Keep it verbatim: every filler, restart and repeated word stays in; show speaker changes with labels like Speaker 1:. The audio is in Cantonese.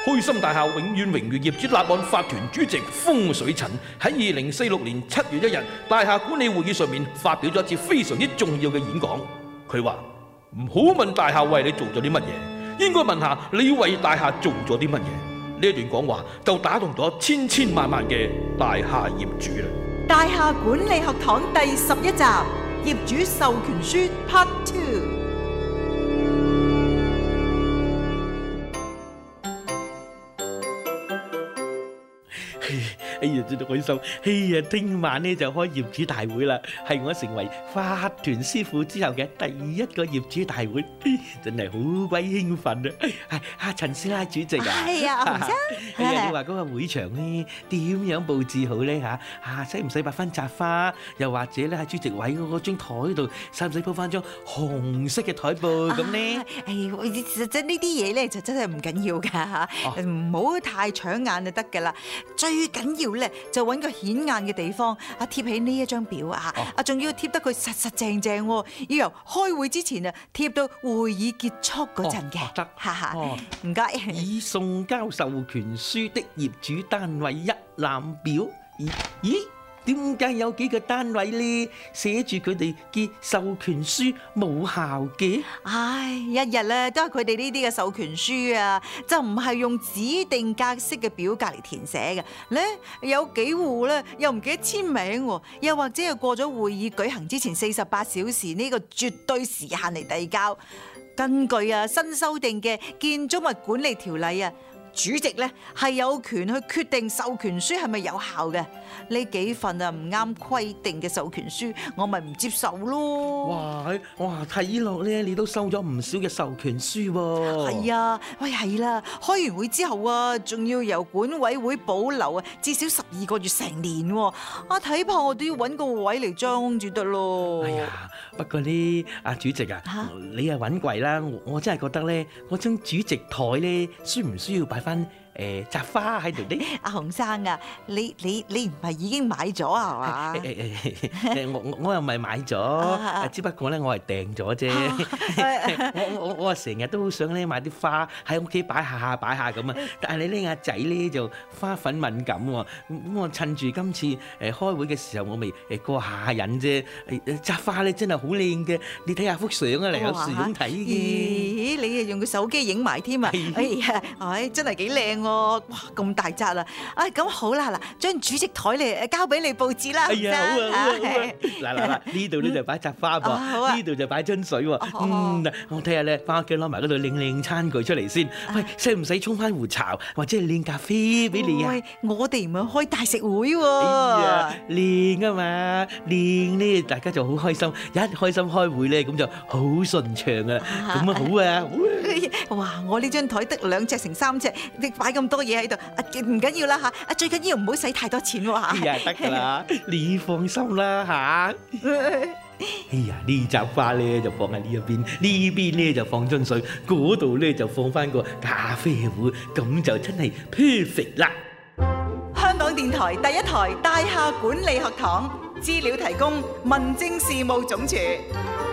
Speaker 1: 開心大廈永遠榮譽業主立案法團主席風水陳喺二零四六年七月一日大廈管理會議上面發表咗一次非常之重要嘅演講。佢話唔好問大廈為你做咗啲乜嘢，應該問下你為大廈做咗啲乜嘢。呢一段講話就打動咗千千萬萬嘅大廈業主啦。
Speaker 2: 大廈管理學堂第十一集，業主授權書 Part Two。
Speaker 3: 哎呀，真係開心！哎呀，聽晚呢就開業主大會啦，係我成為法團師傅之後嘅第一個業主大會，真係好鬼興奮啊！係啊，陳師奶主席啊，
Speaker 2: 係啊，洪生。
Speaker 3: 哎呀，你話嗰個會場呢點樣佈置好咧嚇？啊，使唔使擺翻雜花？又或者咧喺主席位嗰嗰張台度，使唔使鋪翻張紅色嘅台布咁呢？
Speaker 2: 誒，其實真呢啲嘢咧就真係唔緊要㗎嚇，唔好太搶眼就得㗎啦。最緊要咧就揾個顯眼嘅地方啊，貼起呢一張表啊，啊仲要貼得佢實實正正，要由開會之前啊貼到會議結束嗰陣嘅。
Speaker 3: 得，
Speaker 2: 哈哈，唔該。
Speaker 3: 已送交授權書的業主單位一覽表。咦咦？點解有幾個單位呢寫住佢哋嘅授權書冇效嘅？
Speaker 2: 唉，一日咧都係佢哋呢啲嘅授權書啊，就唔係用指定格式嘅表格嚟填寫嘅。咧有幾戶咧又唔記得簽名，又或者係過咗會議舉行之前四十八小時呢個絕對時限嚟遞交。根據啊新修訂嘅建築物管理條例啊，主席咧係有權去決定授權書係咪有效嘅。呢幾份啊唔啱規定嘅授權書，我咪唔接受咯。
Speaker 3: 哇！哇！睇落咧，你都收咗唔少嘅授權書喎。
Speaker 2: 係啊，喂係啦，開完會之後啊，仲要由管委會保留啊，至少十二個月成年喎。啊，睇怕我都要揾個位嚟裝住得咯。
Speaker 3: 哎呀，不過呢，阿主席啊，啊你啊揾櫃啦，我真係覺得咧，嗰張主席台咧，需唔需要擺翻誒雜花喺度咧？
Speaker 2: 阿洪生啊，你你你唔係已經買咗啊嘛？
Speaker 3: 我我我又唔係買咗，只不過咧我係訂咗啫。我我我啊成日都好想咧買啲花喺屋企擺下擺下咁啊，但係你呢阿仔咧就花粉敏感喎，咁我趁住今次誒開會嘅時候，我咪誒過下癮啫。雜花咧真係好靚嘅，你睇下幅相啊嚟，有時咁睇嘅。
Speaker 2: 咦，你啊用個手機影埋添啊？哎呀，唉真係幾靚。哇，咁大紮啊！啊，咁好啦，嗱，將主席台嚟交俾你佈置啦。
Speaker 3: 係啊，好啊，好啊，嗱嗱嗱，呢度咧就擺雜花噃，呢度就擺樽水喎。嗯，我睇下咧，翻屋企攞埋嗰度靚靚餐具出嚟先。喂，使唔使沖翻壺茶或者係靚咖啡俾你啊？
Speaker 2: 喂，我哋唔係開大食會喎。
Speaker 3: 哎呀，靚啊嘛，靚咧，大家就好開心，一開心開會咧，咁就好順暢啊。咁啊好啊，好啊。
Speaker 2: 哇，我呢張台得兩尺乘三尺，你擺咁多嘢喺度，啊唔緊要啦嚇，啊最緊要唔好使太多錢喎嚇。
Speaker 3: 哎呀，得㗎啦，你放心啦嚇。哎呀，呢紮花咧就放喺呢一邊，呢邊咧就放樽水，嗰度咧就放翻個咖啡壺，咁就真係 perfect 啦。
Speaker 2: 香港電台第一台大廈管理學堂，資料提供民政事務總署。